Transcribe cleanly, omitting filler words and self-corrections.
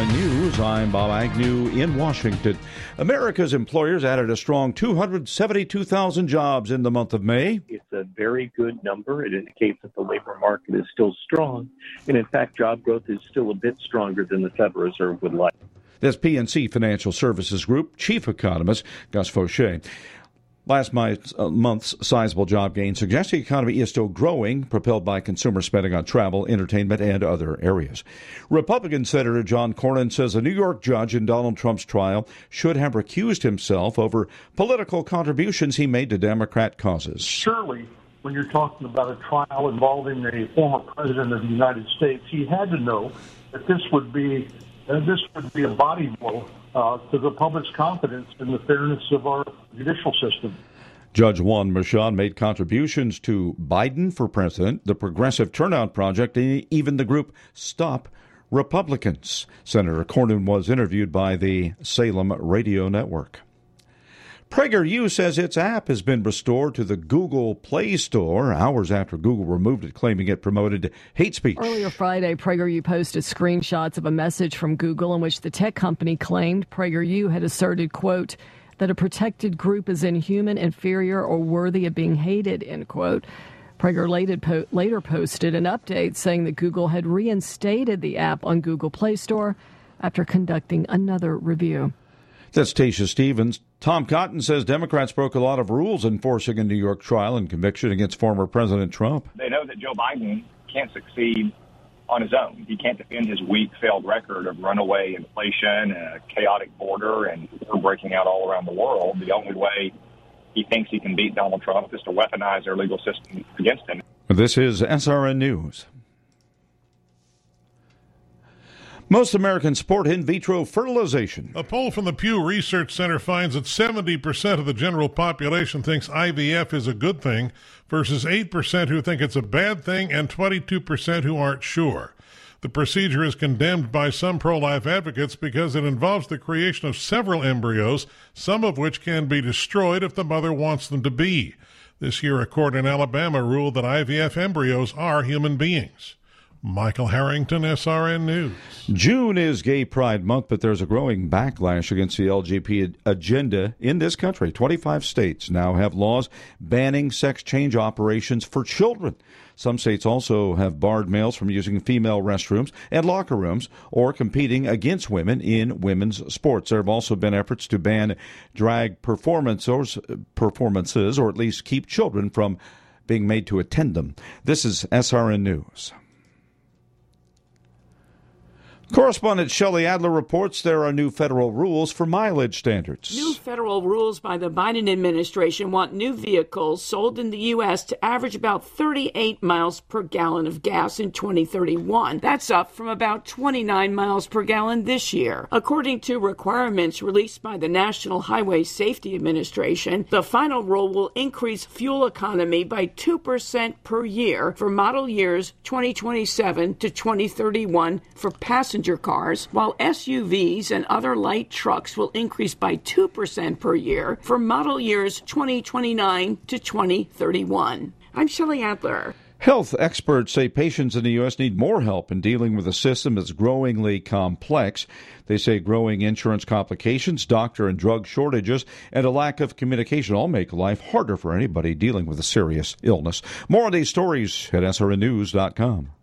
SRN News, I'm Bob Agnew in Washington. America's employers added a strong 272,000 jobs in the month of May. It's a very good number. It indicates that the labor market is still strong. And in fact, job growth is still a bit stronger than the Federal Reserve would like. That's PNC Financial Services Group Chief Economist Gus Fauché. Last month's sizable job gain suggests the economy is still growing, propelled by consumer spending on travel, entertainment, and other areas. Republican Senator John Cornyn says a New York judge in Donald Trump's trial should have recused himself over political contributions he made to Democrat causes. Surely, when you're talking about a trial involving a former president of the United States, he had to know that this would be a body blow to the public's confidence in the fairness of our judicial system. Judge Juan Merchan made contributions to Biden for President, the Progressive Turnout Project, and even the group Stop Republicans. Senator Cornyn was interviewed by the Salem Radio Network. PragerU says its app has been restored to the Google Play Store hours after Google removed it, claiming it promoted hate speech. Earlier Friday, PragerU posted screenshots of a message from Google in which the tech company claimed PragerU had asserted, quote, that a protected group is inhuman, inferior, or worthy of being hated, end quote. Prager later posted an update saying that Google had reinstated the app on Google Play Store after conducting another review. That's Tasha Stevens. Tom Cotton says Democrats broke a lot of rules enforcing a New York trial and conviction against former President Trump. They know that Joe Biden can't succeed on his own. He can't defend his weak, failed record of runaway inflation, a chaotic border, and war breaking out all around the world. The only way he thinks he can beat Donald Trump is to weaponize their legal system against him. This is SRN News. Most Americans support in vitro fertilization. A poll from the Pew Research Center finds that 70% of the general population thinks IVF is a good thing versus 8% who think it's a bad thing and 22% who aren't sure. The procedure is condemned by some pro-life advocates because it involves the creation of several embryos, some of which can be destroyed if the mother wants them to be. This year, a court in Alabama ruled that IVF embryos are human beings. Michael Harrington, SRN News. June is Gay Pride Month, but there's a growing backlash against the LGBT agenda in this country. 25 states now have laws banning sex change operations for children. Some states also have barred males from using female restrooms and locker rooms or competing against women in women's sports. There have also been efforts to ban drag performances, or at least keep children from being made to attend them. This is SRN News. Correspondent Shelley Adler reports there are new federal rules for mileage standards. New federal rules by the Biden administration want new vehicles sold in the U.S. to average about 38 miles per gallon of gas in 2031. That's up from about 29 miles per gallon this year. According to requirements released by the National Highway Safety Administration, the final rule will increase fuel economy by 2% per year for model years 2027 to 2031 for passenger cars, while SUVs and other light trucks will increase by 2% per year for model years 2029 to 2031. I'm Shelley Adler. Health experts say patients in the U.S. need more help in dealing with a system that's growingly complex. They say growing insurance complications, doctor and drug shortages, and a lack of communication all make life harder for anybody dealing with a serious illness. More on these stories at srnnews.com.